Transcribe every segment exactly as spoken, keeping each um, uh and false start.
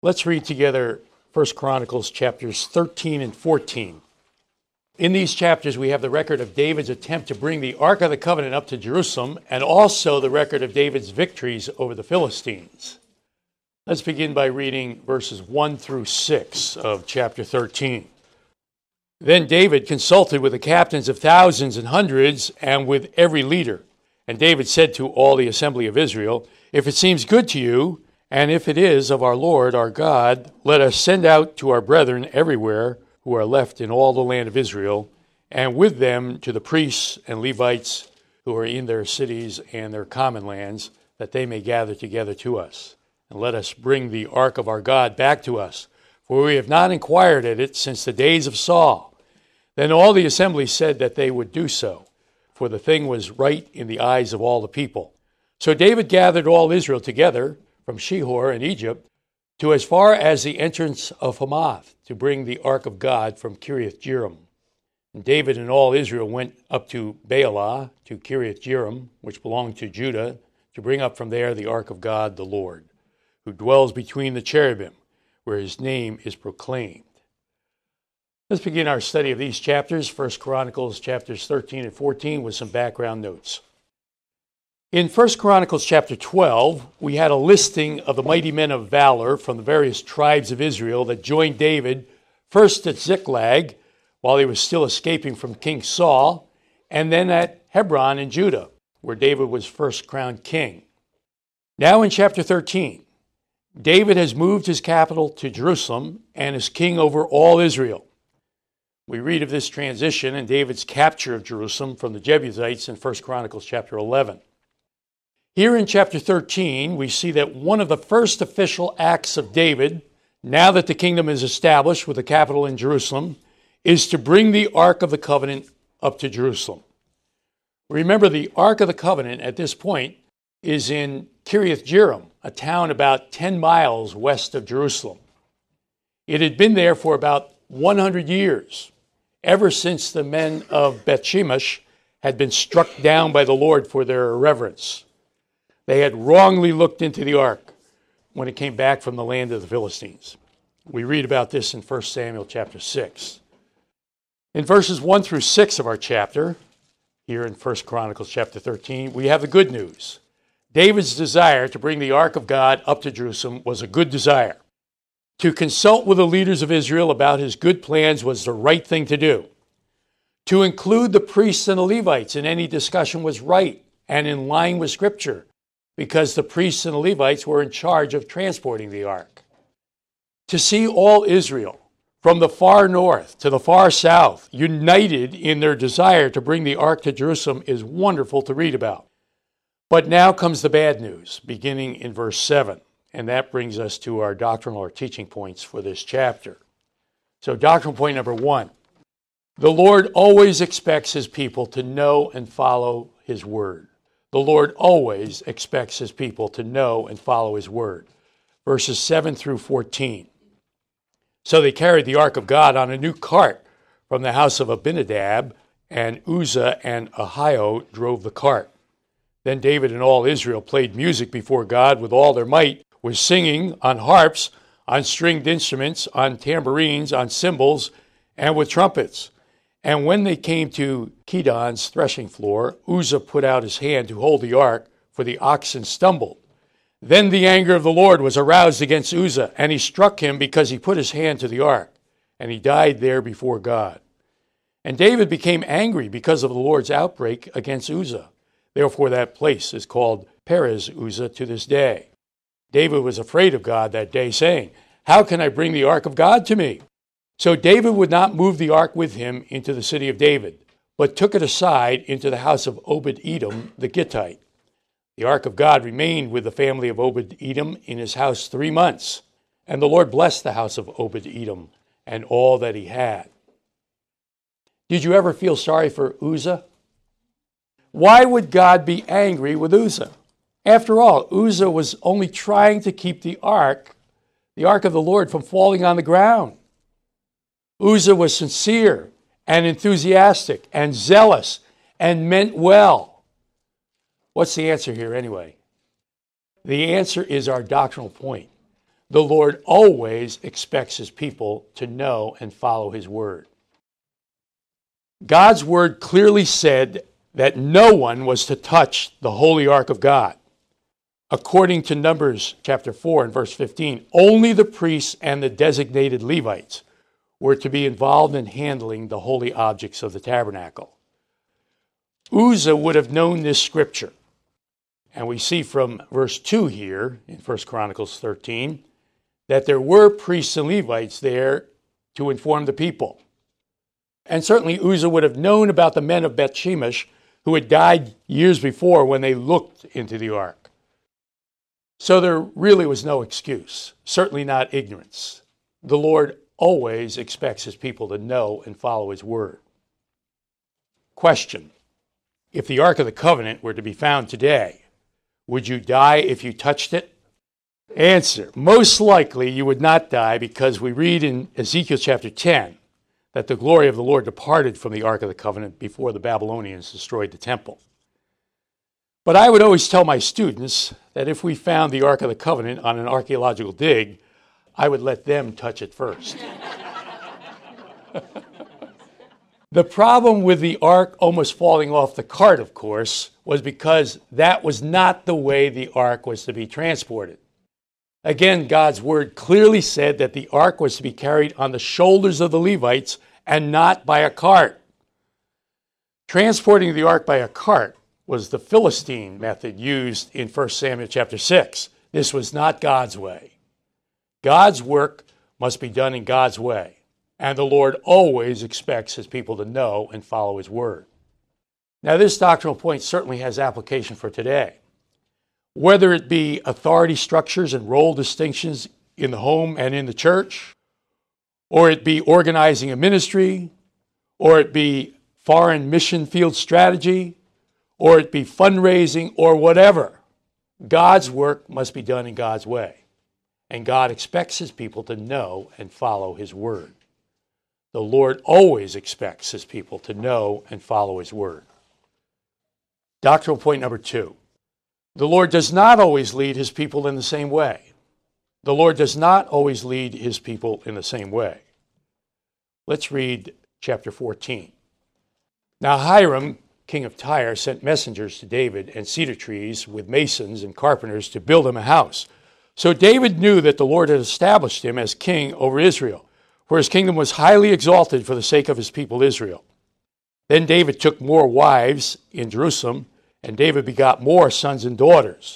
Let's read together First Chronicles chapters thirteen and fourteen. In these chapters, we have the record of David's attempt to bring the Ark of the Covenant up to Jerusalem, and also the record of David's victories over the Philistines. Let's begin by reading verses one through six of chapter thirteen. Then David consulted with the captains of thousands and hundreds, and with every leader. And David said to all the assembly of Israel, "If it seems good to you, and if it is of our Lord our God, let us send out to our brethren everywhere who are left in all the land of Israel, and with them to the priests and Levites who are in their cities and their common lands, that they may gather together to us. And let us bring the ark of our God back to us, for we have not inquired at it since the days of Saul." Then all the assembly said that they would do so, for the thing was right in the eyes of all the people. So David gathered all Israel together from Shihor in Egypt to as far as the entrance of Hamath, to bring the ark of God from Kiriath Jearim. And David and all Israel went up to Baalah, to Kiriath Jearim, which belonged to Judah, to bring up from there the ark of God the Lord, who dwells between the cherubim, where his name is proclaimed. Let's begin our study of these chapters, First Chronicles chapters thirteen and fourteen, with some background notes. In First Chronicles chapter twelve, we had a listing of the mighty men of valor from the various tribes of Israel that joined David, first at Ziklag, while he was still escaping from King Saul, and then at Hebron in Judah, where David was first crowned king. Now in chapter thirteen, David has moved his capital to Jerusalem and is king over all Israel. We read of this transition and David's capture of Jerusalem from the Jebusites in First Chronicles chapter eleven. Here in chapter thirteen, we see that one of the first official acts of David, now that the kingdom is established with the capital in Jerusalem, is to bring the Ark of the Covenant up to Jerusalem. Remember, the Ark of the Covenant at this point is in Kiriath Jearim, a town about ten miles west of Jerusalem. It had been there for about one hundred years, ever since the men of Beth Shemesh had been struck down by the Lord for their irreverence. They had wrongly looked into the ark when it came back from the land of the Philistines. We read about this in First Samuel chapter six. In verses one through six of our chapter, here in First Chronicles chapter thirteen, we have the good news. David's desire to bring the ark of God up to Jerusalem was a good desire. To consult with the leaders of Israel about his good plans was the right thing to do. To include the priests and the Levites in any discussion was right and in line with Scripture, because the priests and the Levites were in charge of transporting the ark. To see all Israel, from the far north to the far south, united in their desire to bring the ark to Jerusalem is wonderful to read about. But now comes the bad news, beginning in verse seven, and that brings us to our doctrinal or teaching points for this chapter. So doctrinal point number one, the Lord always expects his people to know and follow his word. The Lord always expects his people to know and follow his word. Verses seven through fourteen. So they carried the ark of God on a new cart from the house of Abinadab, and Uzzah and Ahio drove the cart. Then David and all Israel played music before God with all their might, with singing on harps, on stringed instruments, on tambourines, on cymbals, and with trumpets. And when they came to Kedon's threshing floor, Uzzah put out his hand to hold the ark, for the oxen stumbled. Then the anger of the Lord was aroused against Uzzah, and he struck him because he put his hand to the ark, and he died there before God. And David became angry because of the Lord's outbreak against Uzzah. Therefore that place is called Perez Uzzah to this day. David was afraid of God that day, saying, "How can I bring the ark of God to me?" So David would not move the ark with him into the city of David, but took it aside into the house of Obed-Edom the Gittite. The ark of God remained with the family of Obed-Edom in his house three months, and the Lord blessed the house of Obed-Edom and all that he had. Did you ever feel sorry for Uzzah? Why would God be angry with Uzzah? After all, Uzzah was only trying to keep the ark, the ark of the Lord, from falling on the ground. Uzzah was sincere and enthusiastic and zealous and meant well. What's the answer here anyway? The answer is our doctrinal point. The Lord always expects his people to know and follow his word. God's word clearly said that no one was to touch the holy ark of God. According to Numbers chapter four and verse fifteen, only the priests and the designated Levites were to be involved in handling the holy objects of the tabernacle. Uzzah would have known this scripture. And we see from verse two here in First Chronicles thirteen that there were priests and Levites there to inform the people. And certainly Uzzah would have known about the men of Beth Shemesh who had died years before when they looked into the ark. So there really was no excuse, certainly not ignorance. The Lord always expects his people to know and follow his word. Question: if the Ark of the Covenant were to be found today, would you die if you touched it? Answer: most likely you would not die, because we read in Ezekiel chapter ten that the glory of the Lord departed from the Ark of the Covenant before the Babylonians destroyed the temple. But I would always tell my students that if we found the Ark of the Covenant on an archaeological dig, I would let them touch it first. The problem with the ark almost falling off the cart, of course, was because that was not the way the ark was to be transported. Again, God's word clearly said that the ark was to be carried on the shoulders of the Levites and not by a cart. Transporting the ark by a cart was the Philistine method used in First Samuel chapter six. This was not God's way. God's work must be done in God's way. And the Lord always expects his people to know and follow his word. Now, this doctrinal point certainly has application for today. Whether it be authority structures and role distinctions in the home and in the church, or it be organizing a ministry, or it be foreign mission field strategy, or it be fundraising, or whatever, God's work must be done in God's way. And God expects his people to know and follow his word. The Lord always expects his people to know and follow his word. Doctrinal point number two. The Lord does not always lead his people in the same way. The Lord does not always lead his people in the same way. Let's read chapter fourteen. Now Hiram, king of Tyre, sent messengers to David and cedar trees with masons and carpenters to build him a house. So David knew that the Lord had established him as king over Israel, for his kingdom was highly exalted for the sake of his people Israel. Then David took more wives in Jerusalem, and David begot more sons and daughters.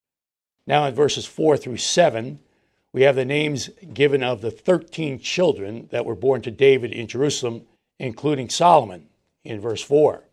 Now in verses four through seven, we have the names given of the thirteen children that were born to David in Jerusalem, including Solomon, in verse four.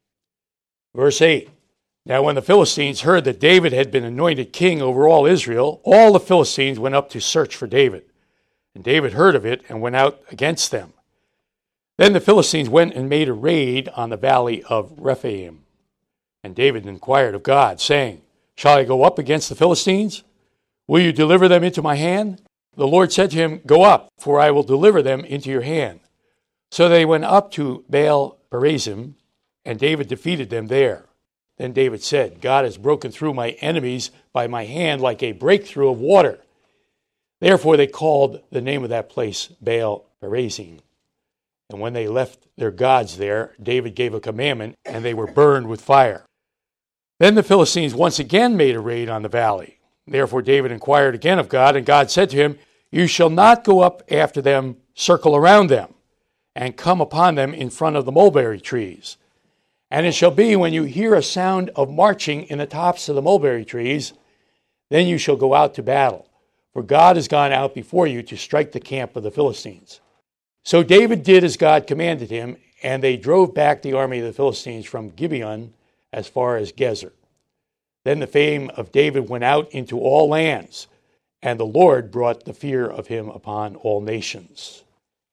Verse eight. Now when the Philistines heard that David had been anointed king over all Israel, all the Philistines went up to search for David. And David heard of it and went out against them. Then the Philistines went and made a raid on the valley of Rephaim. And David inquired of God, saying, Shall I go up against the Philistines? Will you deliver them into my hand? The Lord said to him, Go up, for I will deliver them into your hand. So they went up to Baal Perazim, and David defeated them there. Then David said, God has broken through my enemies by my hand like a breakthrough of water. Therefore they called the name of that place Baal Perazim. And when they left their gods there, David gave a commandment, and they were burned with fire. Then the Philistines once again made a raid on the valley. Therefore David inquired again of God, and God said to him, You shall not go up after them, circle around them, and come upon them in front of the mulberry trees. And it shall be when you hear a sound of marching in the tops of the mulberry trees, then you shall go out to battle. For God has gone out before you to strike the camp of the Philistines. So David did as God commanded him, and they drove back the army of the Philistines from Gibeon as far as Gezer. Then the fame of David went out into all lands, and the Lord brought the fear of him upon all nations.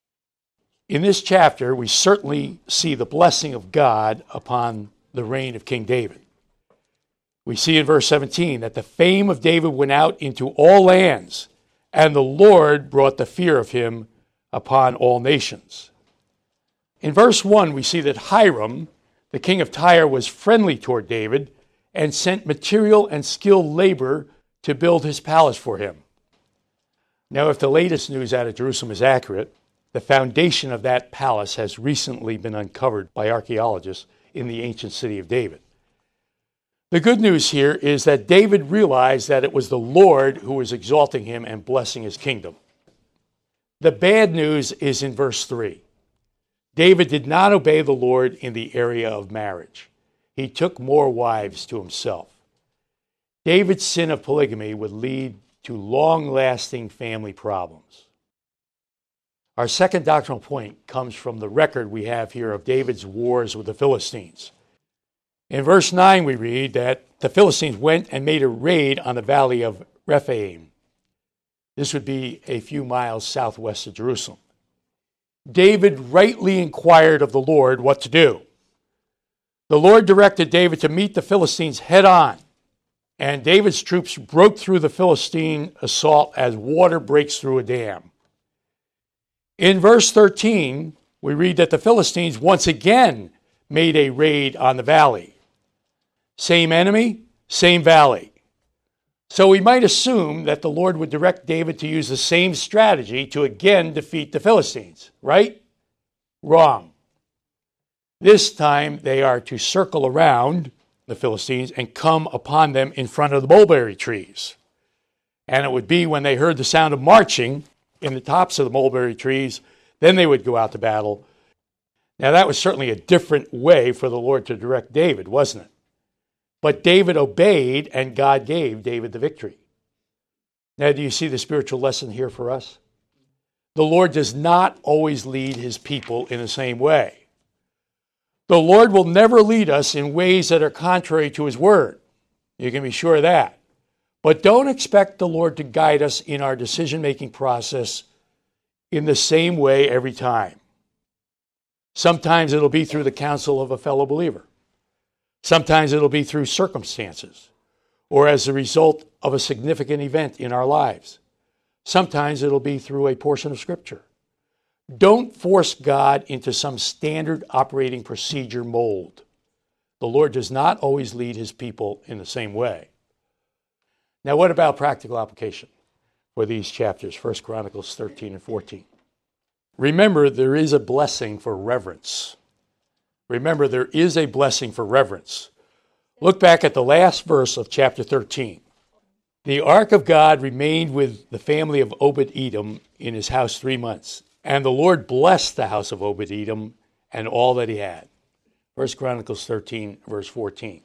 In this chapter, we certainly see the blessing of God upon the reign of King David. We see in verse seventeen that the fame of David went out into all lands, and the Lord brought the fear of him upon all nations. In verse one, we see that Hiram, the king of Tyre, was friendly toward David and sent material and skilled labor to build his palace for him. Now, if the latest news out of Jerusalem is accurate, the foundation of that palace has recently been uncovered by archaeologists in the ancient city of David. The good news here is that David realized that it was the Lord who was exalting him and blessing his kingdom. The bad news is in verse three. David did not obey the Lord in the area of marriage. He took more wives to himself. David's sin of polygamy would lead to long-lasting family problems. Our second doctrinal point comes from the record we have here of David's wars with the Philistines. In verse nine, we read that the Philistines went and made a raid on the valley of Rephaim. This would be a few miles southwest of Jerusalem. David rightly inquired of the Lord what to do. The Lord directed David to meet the Philistines head on, and David's troops broke through the Philistine assault as water breaks through a dam. In verse thirteen, we read that the Philistines once again made a raid on the valley. Same enemy, same valley. So we might assume that the Lord would direct David to use the same strategy to again defeat the Philistines, right? Wrong. This time they are to circle around the Philistines and come upon them in front of the mulberry trees. And it would be when they heard the sound of marching in the tops of the mulberry trees, then they would go out to battle. Now that was certainly a different way for the Lord to direct David, wasn't it? But David obeyed, and God gave David the victory. Now, do you see the spiritual lesson here for us? The Lord does not always lead his people in the same way. The Lord will never lead us in ways that are contrary to his word. You can be sure of that. But don't expect the Lord to guide us in our decision-making process in the same way every time. Sometimes it'll be through the counsel of a fellow believer. Sometimes it'll be through circumstances or as a result of a significant event in our lives. Sometimes it'll be through a portion of Scripture. Don't force God into some standard operating procedure mold. The Lord does not always lead his people in the same way. Now, what about practical application for these chapters, First Chronicles thirteen and fourteen? Remember, there is a blessing for reverence. Remember, there is a blessing for reverence. Look back at the last verse of chapter thirteen. The ark of God remained with the family of Obed-Edom in his house three months, and the Lord blessed the house of Obed-Edom and all that he had. First Chronicles thirteen, verse fourteen.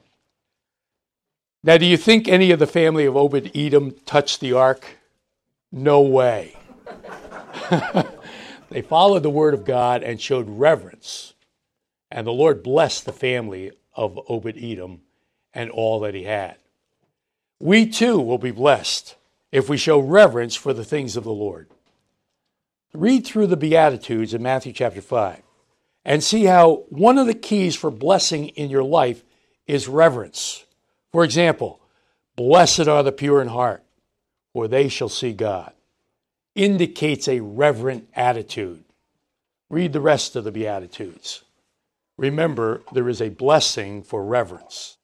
Now, do you think any of the family of Obed-Edom touched the ark? No way. They followed the word of God and showed reverence. And the Lord blessed the family of Obed-Edom and all that he had. We too will be blessed if we show reverence for the things of the Lord. Read through the Beatitudes in Matthew chapter five and see how one of the keys for blessing in your life is reverence. For example, blessed are the pure in heart, for they shall see God. Indicates a reverent attitude. Read the rest of the Beatitudes. Remember, there is a blessing for reverence.